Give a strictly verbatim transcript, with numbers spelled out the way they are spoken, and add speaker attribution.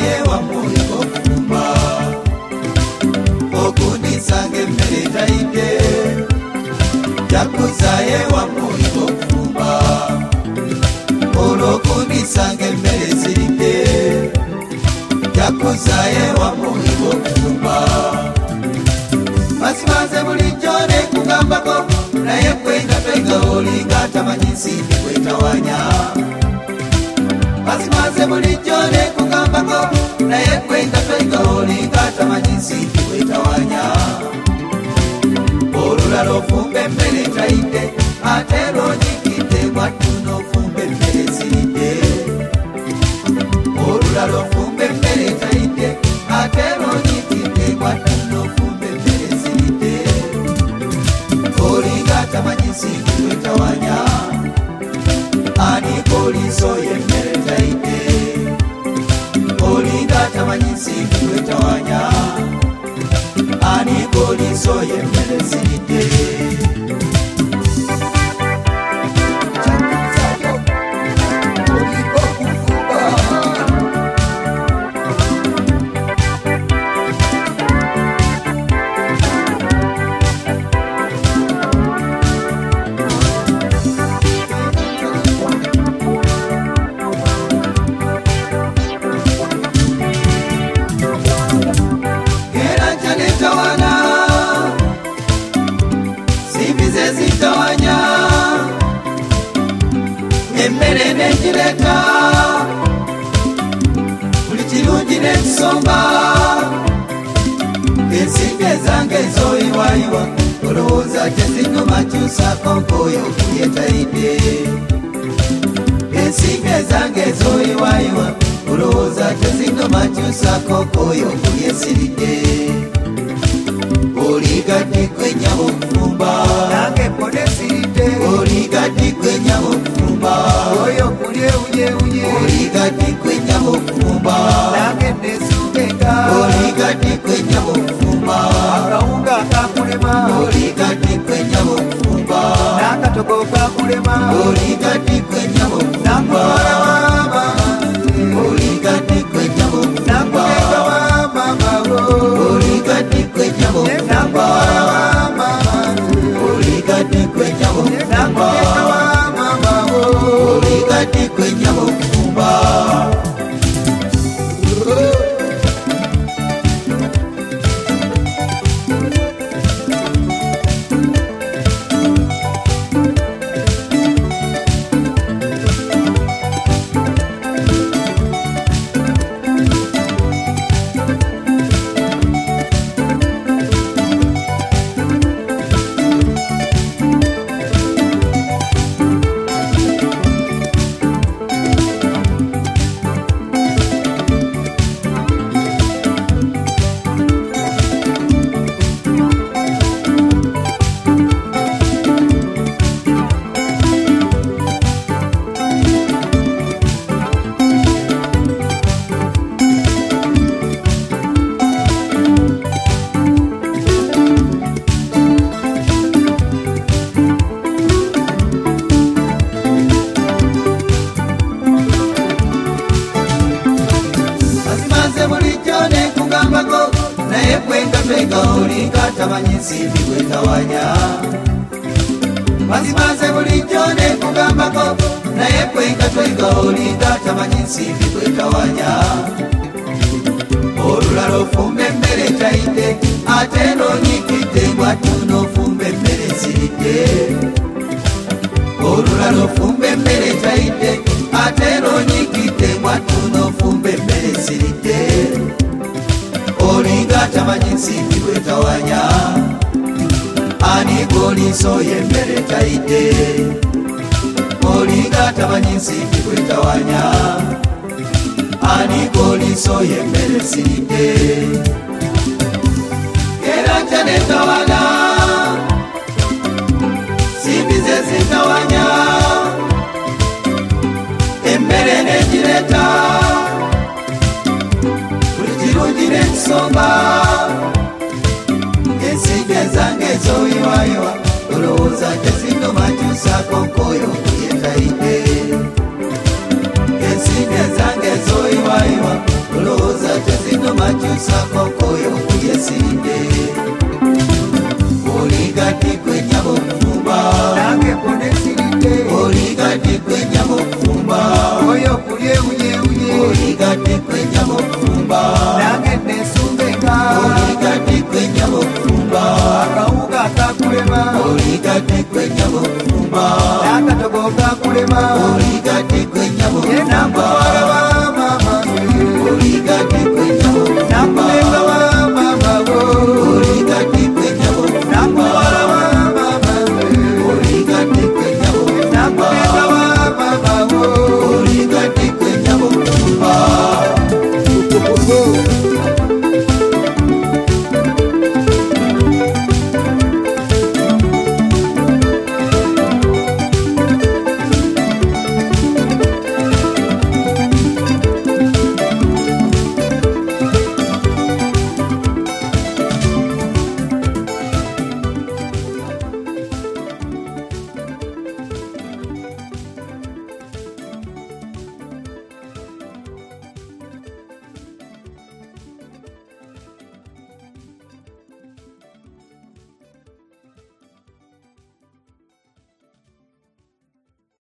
Speaker 1: wa moyo okufumba okunisanga emmere tayite jakuzaye wa moyo okufumba olwokunisanga emmere zirite jakuzaye wa moyo okufumba masimanze bulijjo nekugambako naye kwenda twega olinga tamanyi nsimbi kwetawanya masimanze bulijjo nekugambako naye kwenda twega olinga tamanyi nsimbi kwetawanya olulala ofumba emmere tayite ate lonyikidde mwattu n'ofumba emmere zirite olulala ofumba emmere tayite ate lonyikidde mwattu n'ofumba emmere zirite olinga tamanyi nsimbi kwetawanya ani poliso y'emmere tayite olinga tamanyi nsimbi kwetawanya ani poliso y'emmere zirite emmere nekireka buli kirungi nekisomba ensimbe zange ezoyiwayiwa olowooza tezinuma kyusako nk'oyo okulyetayidde ensimbe zange ezoyiwayiwa olowooza tezinuma kyusako nk'oyo okulyesiridde oligadde kwenyama okufumba nange pone siridde oligadde kwenyama okufumba oyo kulye uje uje oligadde kwenyama okufumba nange nesukenga oligadde kwenyama okufumba akawunga kakulema oligadde kwenyama okufumba nakatogo kakulema oligadde kwenyama okufumba oligadde kwenyama okufumba oligadde kwenyama okufumba oligadde kwenyama okufumba oligadde kwenyama okufumba naye kwenga twega olinga tamanyi nsimbi kwetawanya mazimaze bulijjo nekugambako naye kwenga twega olinga tamanyi nsimbi kwetawanya olulala ofumba emmere tayite ate nonyikidde mwattu n'ofumba emmere ziridde olulala ofumba emmere tayite ate nonyikidde mwattu n'ofumba emmere ziridde olinga tamanyi nsimbi kwetawanya ani goliso y'emmere tayite olinga tamanyi nsimbi kwetawanya ani goliso y'emmere ziridde era nja netawala nsimbi ze zitawanya emmere negireta kirungi nekisomba ensimbi zange ezoyiwayiwa olowooza tezinuma kyusako nk'oyo okulyetayidde ensimbi zange ezoyiwayiwa